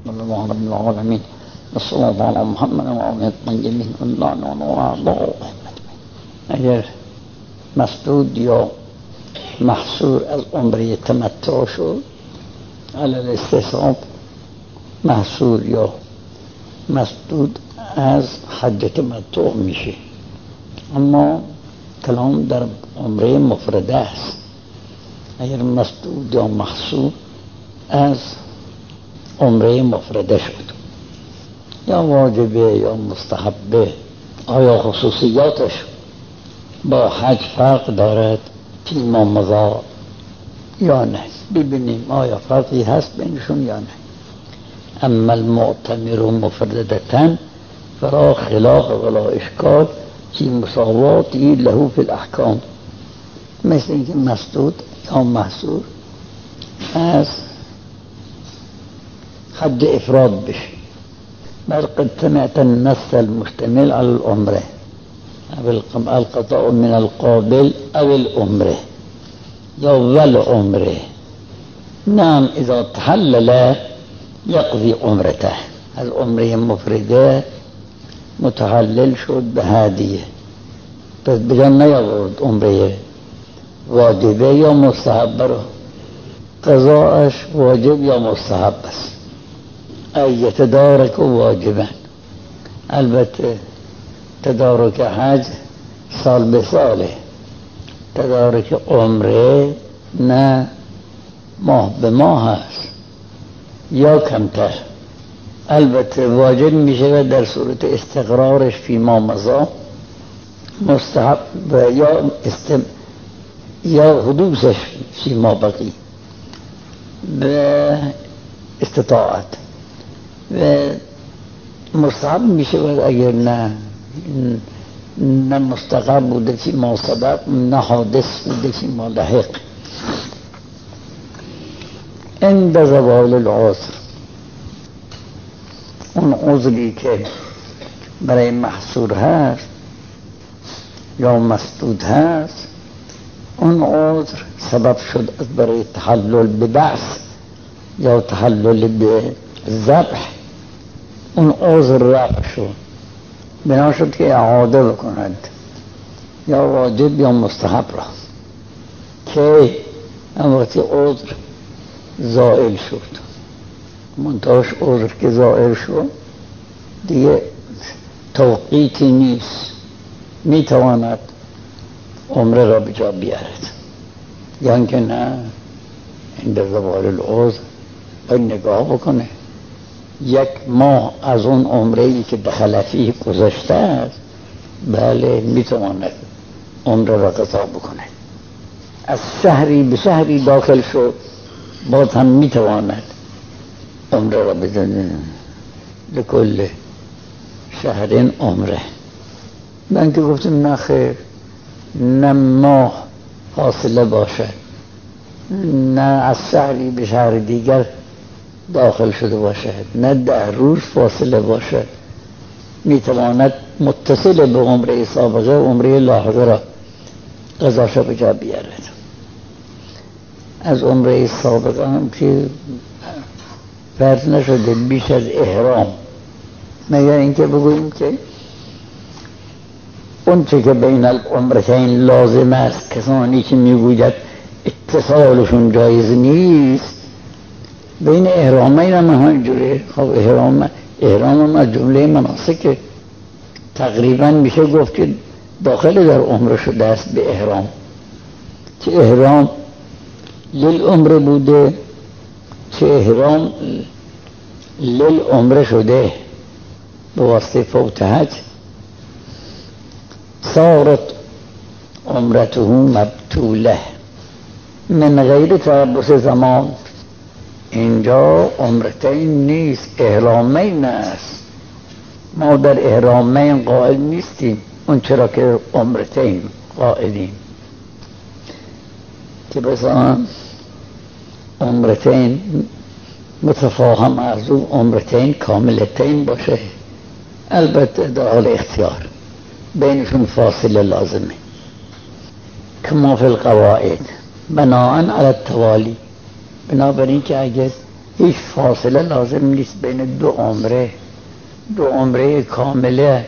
محمد العالمین الصلاة علی محمد و آله الطیبین اللعنة و اعضاء. اگر مسدود یا محصور از عمره تمتع شد علی الاستصحاب، محصور یا مسدود از حج تمتع میشه. اما کلام در عمره مفرده است. اگر مسدود یا محصور از عمره مفرده شد، یا واجبه یا مستحبه، آیا خصوصیاتش با حج فرق دارد فیما مضی یا نه؟ ببینیم آیا فرقی هست بینشون یا نه. اما المعتمر مفردتن فلا خلاف ولا اشکال فی مساواتی له فی الاحکام. مثل اینکه مسدود یا محصور از حج افراد بشه. بل قد سمعت النص المشتمل على العمره او القطاع من القابل او العمره یا والعمره. نعم اذا تحلل یقضی عمرته. از عمره مفرده متحلل شد به هدیه، پس بجان نیاورد عمره واجبه یا مستحبه رو. قضاءش واجب یا مستحب است. ای تدارک واجبا. البته تدارک حج سال به ساله، تدارک عمره نه ماه به ماه هست یا کمتر. البته واجب میشه در صورت استقرارش فی ما مضی، مستحب یا حدوثش فی ما بقی به استطاعت، و مستحب میشه اگر نه مستقر بوده فی ما سبق، نه حادث بوده فی ما لحق. عند زوال العذر، اون عذری که برای محصور هست یا مسدود هست، اون عذر سبب شد برای تحلل به بعث یا تحلل به ذبح، اون عذر رفع شد، بنا شد که اعاده بکند یا واجب یا مستحب را، که وقتی عذر زائل شد. منتهاش عذر که زائل شد دیگه توقیتی نیست، میتواند عمره را بجا بیارد، یا اینکه نه عند زوال العذر باید نگاه بکنه 1 ماه از اون عمره‌ای که به خلفی گذشته است، بله میتواند عمره را قضا بکنه. از شهری به شهری داخل شد، باز هم میتواند عمره را بزنه. لکل شهرین عمره. من که گفتم نه خیر، نه ماه فاصله باشد، نه از شهری به شهر دیگر داخل شده باشد، نه 10 روز فاصله باشد، میتواند متصل به عمره سابقه و عمره لاحقه را قضاش به جا بیارد. از عمره سابقه هم که فرض نشده بیش از احرام، مگر اینکه بگوییم که اون چه که بین العمرتین لازم است، کسانی که میگوید اتصالشون جایز نیست، بین احرامین هم همینجوره. خب احرام از جمله مناسک تقریبا میشه گفت که داخل در عمره شده است به احرام، چه احرام للعمره بوده چه احرام للعمره شده به واسطه فوت حج. صارت عمرته مبتوله من غیر تربص زمان. اینجا عمرتین نیست، احرامین است. ما در احرامین قائل نیستیم، اون چرا که عمرتین قائلیم، که بسا عمرتین متفاهم از اون عمرتین کاملتین باشه. البته در حال اختیار، بینشون فاصله لازمه. کما فی القواعد بناءً علی التوالی، بنابراین که اگر هیچ فاصله لازم نیست بین دو عمره کامله.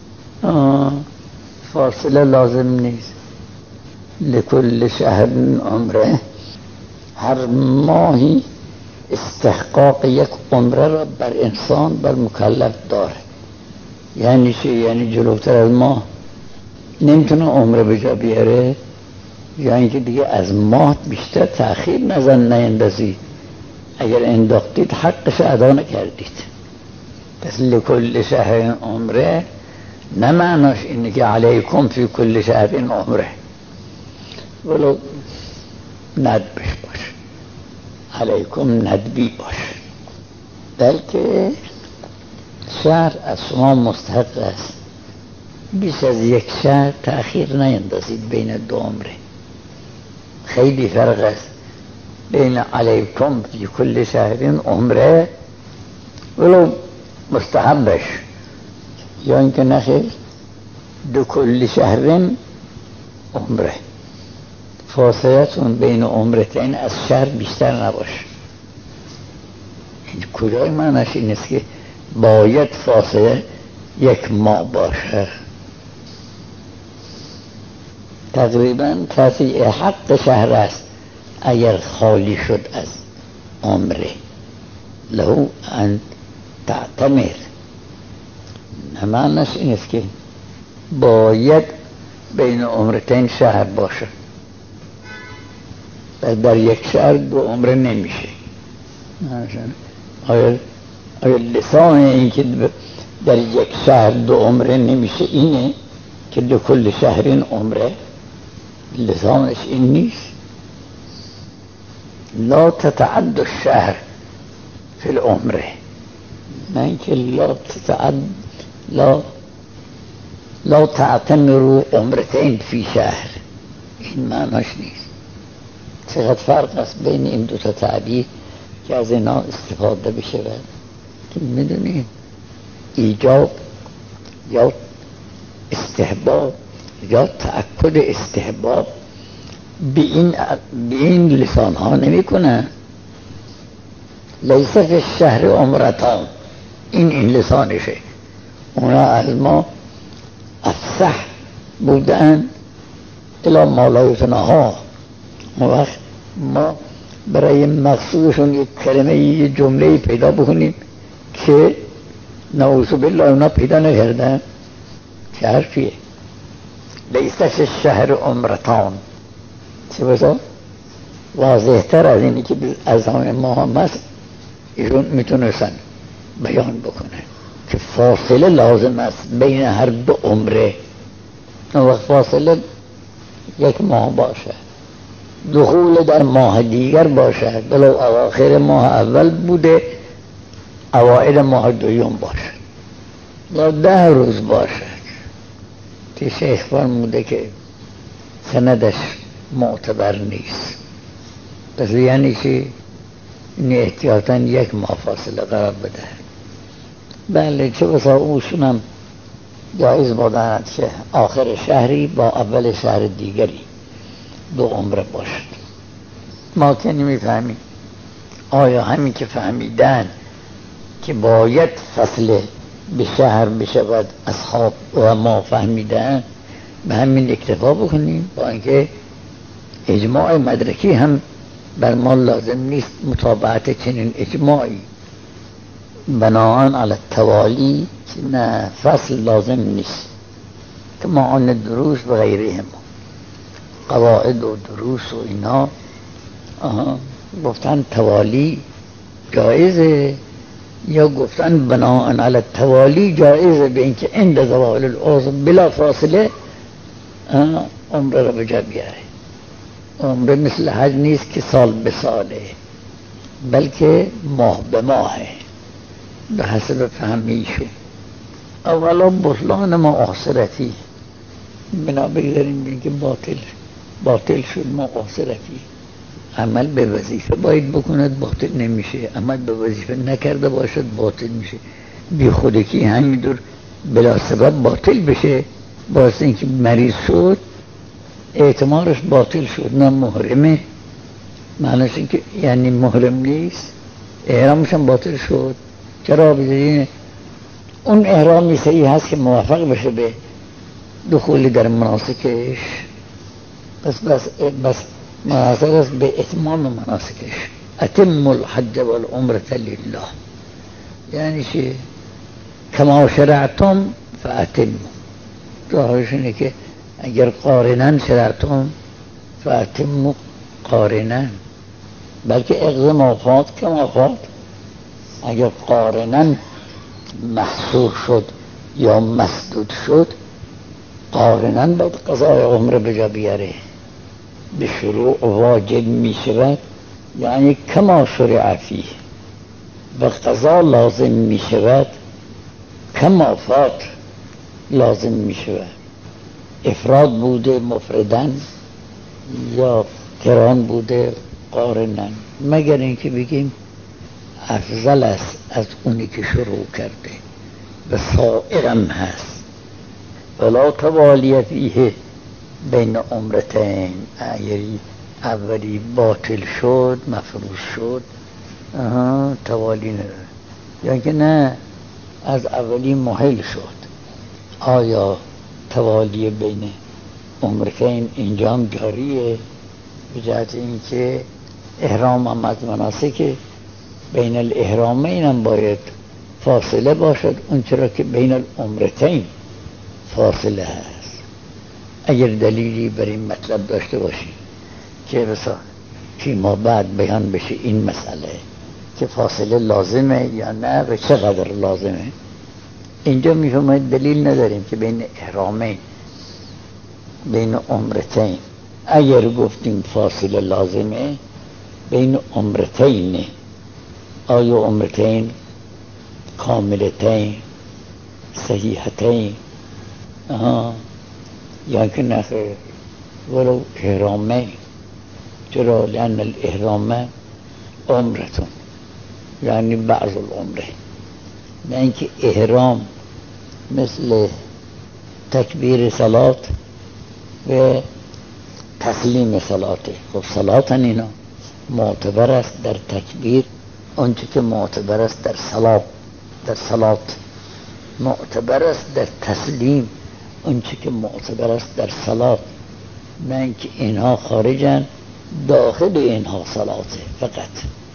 فاصله لازم نیست. لکل شهر عمره، هر ماهی استحقاق یک عمره را بر انسان، بر مکلف داره. یعنی چی؟ یعنی جلوتر از ماه نمیتونه عمره به جا بیاره، یا اینکه دیگه از ماه بیشتر تأخیر نیندازید. اگر انداختید حقش ادا نکردید. پس لکل شهر عمره نه معناش اینه که علیکم فی کل شهر عمره، ولو ندبش باش، علیکم ندبی باش، بلکه شهر از شما مستحق است بیش از یک شهر تأخیر نیندازید بین دو عمره. خیلی فرق است بین علیکم فی کل شهر عمره ولو مستحبش، یا اینکه نخیر دو کل شهر عمره. فاصلتون بین عمرتین از شهر بیشتر نباشه. این کجای معنیش این است که باید فاصله یک ماه باشه؟ تقریبا تضییع حق شهر است اگر خالی شد از عمره. له ان تعتمر، معنیش این است که باید بین عمرتین شهر باشه. در یک شهر دو عمره نمیشه. آیا لسان این که در یک شهر دو عمره نمیشه اینه که دو کل شهر عمره؟ لسانش این نیست. لا تتعد الشهر فی العمره، نه اینکه لا تعتمروا عمرتين فی شهر، این معناش نیست. چقدر فرق است بین این دو تا تعبیر که از اینا استفاده بشه. که میدونید ایجاب یا استحباب یا تأکد استحباب به این لسان ها نمی کنه. لیس فی الشهر عمرتان، این لسانشه. اونا از ما افصح بودن الی ما لا یتناها. اون وقت ما برای مقصودشون یک کلمه، یک جمله پیدا بکنیم که نعوذ بالله اونا پیدا نکردن. چه حرفیه؟ لیس فی الشهر عمرتان. چه بسا؟ واضح تر از اینی که از همه ما هم هست ایشون میتونستن بیان بکنه که فاصله لازم است بین هر دو عمره. اون وقت فاصله یک ماه باشه، دخول در ماه دیگر باشد، ولو اواخر ماه اول بوده، اوائل ماه دوم باشد، یا 10 روز باشد. که شیخ فرموده که سندش معتبر نیست. پس یعنی که این احتیاطاً یک ماه فاصله قرار بده. بله، چه بسا اوشون هم جایز بودند که آخر شهری با اول شهر دیگری دو عمره باشد. ما که نمیفهمیم آیا همین که فهمیدن که باید فصل به شهر بشود اصحاب و ما فهمیدن به همین اکتفا بکنیم، با اینکه اجماع مدرکی هم بر ما لازم نیست مطابقت چنین اجماعی. بناهن علی التوالی که نه فصل لازم نیست، که ما آن دروس و غیره هم قواعد و دروس و اینا گفتن توالی جایزه، یا گفتن بناهن علی التوالی جایزه، به اینکه عند زوال العذر بلا فاصله عمره را به جا بیاره. عمره مثل حج نیست که سال به ساله، بلکه ماه به ماهه به حسب فهمیشون. اولا بطلان معاصرتی، بنا بگذاریم بین که باطل شد معاصرتی. عمل به وظیفه باید بکند، باطل نمیشه. عمل به وظیفه نکرده باشد، باطل میشه. بی خودکی همینطور بلا سبب باطل بشه، باعث اینکه مریض شد اعتمارش باطل شد. نه محرمه، معنیش این که یعنی محرم نیست، احرامش هم باطل شد. چرا؟ بذارین اون احرامی صحیح هست که موفق بشه به دخول در مناسکش، بس مناسک است به اتمام مناسکش. اتم الحج والعمرة لله، یعنی چه؟ کما شرعتم فاتم. ظاهرش اینه که اگر قارنن شرعتم فاتم قارنن، بلکه اقضا مافات که مافات. اگر قارنن محصور شد یا مسدود شد، قارنن باید قضای عمره بجا بیاره. به شروع واجب می شود، یعنی کما شرع فیه. و قضا لازم می شود کما فات لازم می شود. افراد بوده مفردن یا قران بوده قارنن، مگر اینکه بگیم افضل است از اونی که شروع کرده و سائرم هست. ولا توالی فیه بین عمرتین، یعنی اولی باطل شد مفروض شد توالی نداره، یا که نه از اولی محل شد. آیا توالی بین عمرتین اینجا هم جاریه؟ به جهت اینکه احرام هم از مناسک بین الاحرامین هم باید فاصله باشد، اون چرا که بین العمرتین فاصله هست. اگر دلیلی بر این مطلب داشته باشی که بسا فیما بعد بیان بشه این مسئله که فاصله لازمه یا نه و چقدر لازمه، اینجا میفهمید دلیل نداریم که بین احرامین بین عمرتین. اگر گفتیم فاصله لازمه بین عمرتین، آیا عمرتین کاملتین صحیحتین یا که نخیر ولو احرامین؟ چرا؟ لأن الاحرام عمرتون، یعنی بعض العمره. نه اینکه احرام مثل تکبیر صلات و تسلیم صلاته. خب صلاتن اینا معتبر است در تکبیر، اونچه که معتبر است در صلات معتبر است در تسلیم، اونچه که معتبر است در صلات. نه اینکه اینها خارجن، داخل اینها صلاته فقط.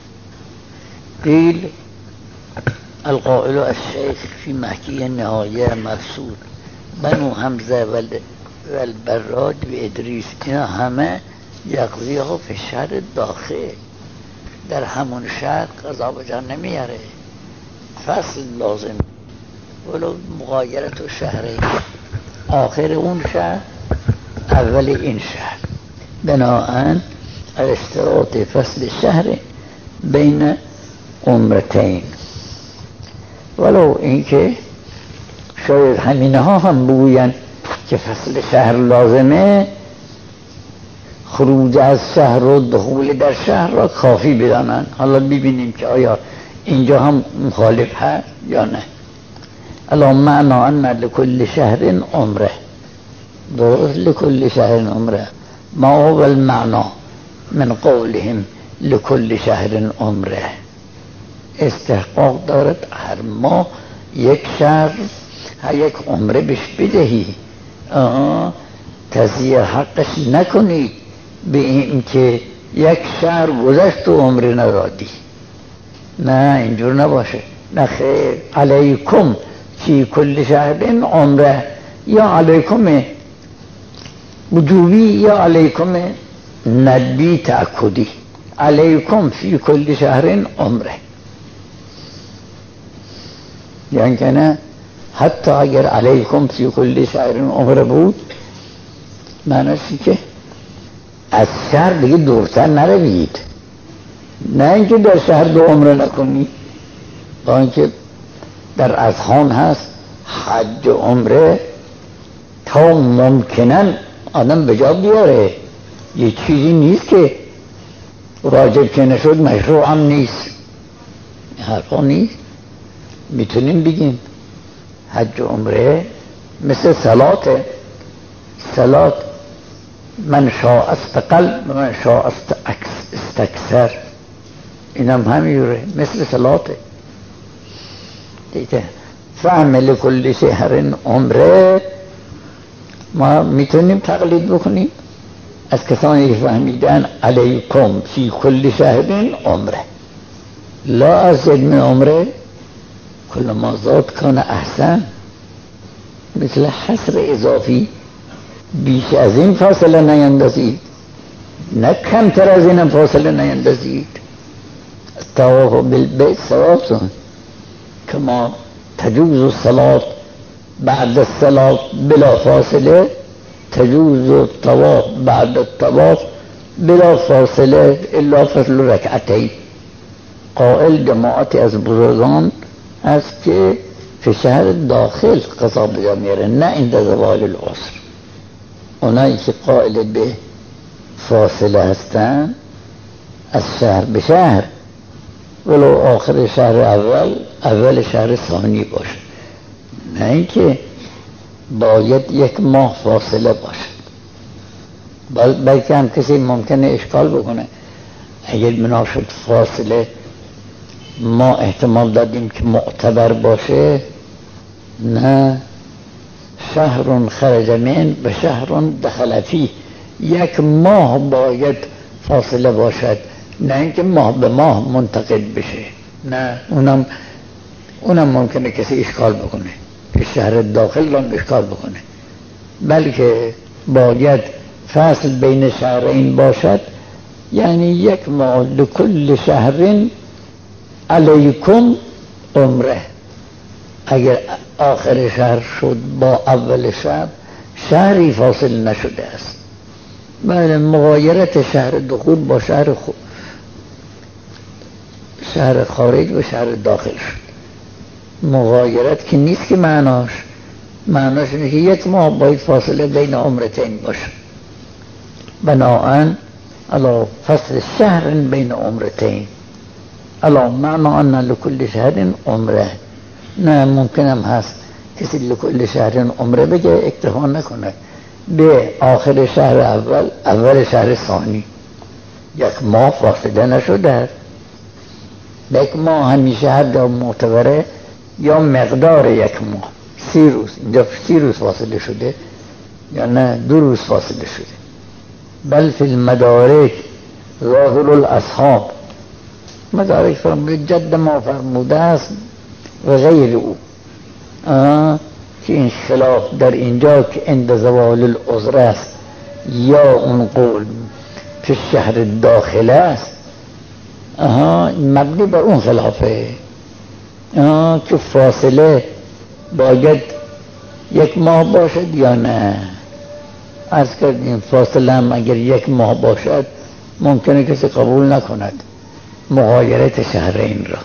قیل القائل الشیخ فی محکی نهایه مقصود بنو حمزه والبراج و ادریس، اینا همه یقضی ها فی شهر داخل، در همون شهر قضا بجا نمیاره، فصل لازم ولو مغایرت و شهره، آخر اون شهر اول این شهر. بناهن اشتراط فصل شهر بین عمرتین، ولو اینکه شاید همینه ها هم بگوین که فصل شهر لازمه، خروج از شهر و دخول در شهر را کافی بدانن. حالا ببینیم که آیا اینجا هم مخالف هست یا نه. الا معنا ان لكل شهر عمره، درست لكل شهر عمره. ما هو المعنى من قولهم لكل شهر عمره؟ استحقاق دارد هر ماه یک شهر یک عمره بهش بدهی، تضییع حقش نکنی به این که یک شهر گذشت و عمره ندادی. نه اینجور نباشه. نه خیر، علیکم فی کل شهر عمره، یا علیکم وجوبی یا علیکم ندبی تأکدی. علیکم فی کل شهر عمره، یعنی که نه حتی اگر علیکم فی کل شهر عمره بود، معنیش که از شهر دیگه دورتر نروید، نه اینکه در شهر دو عمره نکنی. با اینکه در اذهان هست حج و عمره تا ممکنن آدم به جا بیاره، یه چیزی نیست که واجب که نشد مشروع هم نیست، حرفا نیست. میتونیم بگیم حج و عمره مثل صلاته، صلات من شاء استقل و من شاء استکثر. اینم همینجوره مثل صلاته دیگه. فهم لکل شهر عمره، ما میتونیم تقلید بکنیم از کسانی که فهمیدن علیکم فی کل شهر عمره لا ازید من عمره کل ما زاد کان احسن. مثل حصر اضافی، بیش از این فاصله نیندازید، نه کمتر از این فاصله نیندازید. طواف بالبیت ثواب کما تجوز الصلاة بعد الصلاة بلا فاصله تجوز الطواف بعد الطواف بلا فاصله الا فضل رکعتین. قائل جماعتی از بزرگان است که فی شهر داخل قضا بجا میاره، نه عند زوال العصر. اونایی که قائل به فاصله هستن از شهر به شهر، ولو آخر شهر اول شهر ثانی باشه، نه اینکه باید یک ماه فاصله باشد. بلکه هم کسی ممکنه اشکال بکنه اگر بنا شد فاصله ما احتمال دادیم که معتبر باشه، نه، شهر خرج من و شهر دخل فیه، یک ماه باید فاصله باشد، نه اینکه ماه به ماه منتقل بشه. نه، اونم ممکنه کسی اشکال بکنه که شهر داخل را اشکال بکنه، بلکه باید فاصل بین شهرین باشد، یعنی یک ماه لکل شهر علیکم عمره. اگر آخر شهر شد با اول شهر، شهری فاصل نشده است. بله، مغایرت شهر دخول با شهر خارج و شهر داخل شد. مغایرت که نیست که معناش اینه که یک ماه باید فاصله بین عمرتین باشه. بناهن علی فصل شهر بین عمرتین، علی معنی ان لکل شهر عمره. نه، ممکنم هست کسی لکل شهر عمره بگه، اکتفا نکنه به آخر شهر اول شهر ثانی. یک ماه فاصله نشده. یک ماه همیشه هر جا معتبره، یا مقدار یک ماه 30 روز، اینجا 30 روز فاصله شده یا نه 2 روز فاصله شده. بل فی المدارک ظاهر الاصحاب، مدارک فرموده جد ما فرموده است و غیر او، که این خلاف در اینجا که عند زوال العذر است یا اون قول که شهر داخل است، مبنی بر اون خلافه، که فاصله باید یک ماه باشد یا نه. عرض کردیم فاصله هم اگر یک ماه باشد ممکنه کسی قبول نکند مغایرت شهرین را.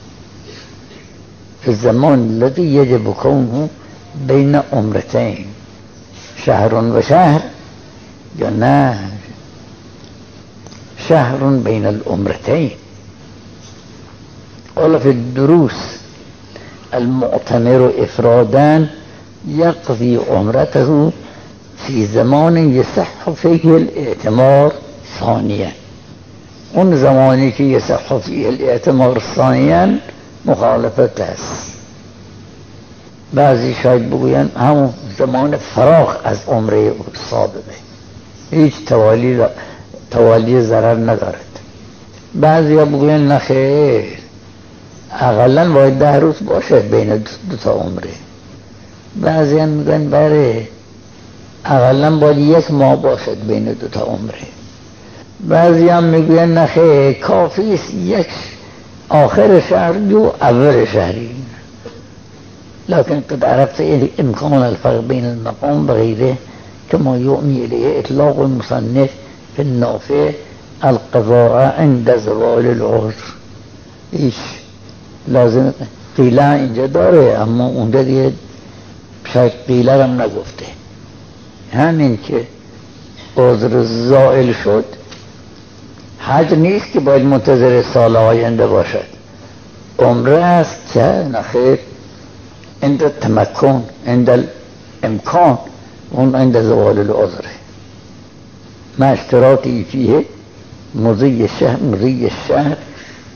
الزمان الذي يجب كونه بين عمرتين، شهر و شهر یا نه شهر بين العمرتين. قال في الدروس المعتمر افرادا يقضي عمرته في زمان يصح فيه الاعتمار ثانيا. اون زمانی که يصح فيه الاعتمار ثانيا مخالفت است. بعضی شاید بگوین همون زمان فراغ از عمره او ثابته، هیچ توالی ضرر ندارد. بعضی ها بگوین نخیر، اقلا باید 10 روز باشد بین دو تا عمره. بعضی هم میگن بله، اقلا باید 1 ماه باشد بین دو تا عمره. بعضی هم میگوین نخیر، کافی است یک آخر شهر جو اول شهری. لكن قد عرفت امكان الفرق بين المقام وغيره كما يؤمي اليه اطلاق المصنف في النافع القضاء عند زوال العذر. ایش لازم قیله اینجا داره، اما اونجا دیگه شاید قیله هم نگفته. همین که عذر زائل شد، حج نیست که باید منتظر سال آینده باشد. عمره است که نخیر، عند التمکن، عند الامکان، اون عند زوال العذر. ما اشتراطی فیه مضی الشهر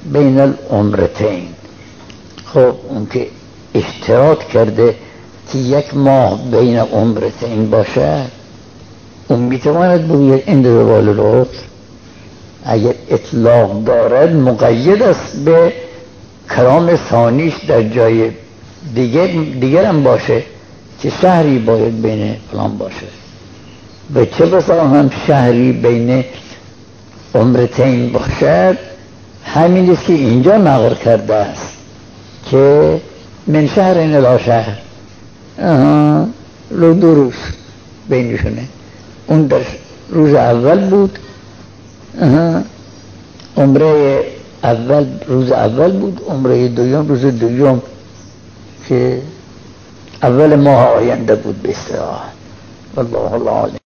بین العمرتین. خب اون که اشتراط کرده که 1 ماه بین عمرتین باشه، اون میتواند بگوید این روال العذر. اگر اطلاق دارد مقید است به کلام ثانیش در جای دیگر هم باشه که شهری باید بین فلان باشه، و چه بسا هم شهری بین عمرتین باشد. همین است که اینجا نقل کرده است که من شهر الی شهر، رو 2 روز بینشونه. اون در روز اول بود، عمره اول روز اول بود، عمره دوم روز دوم که اول ماه آینده بود به اصطلاح. والله العالم.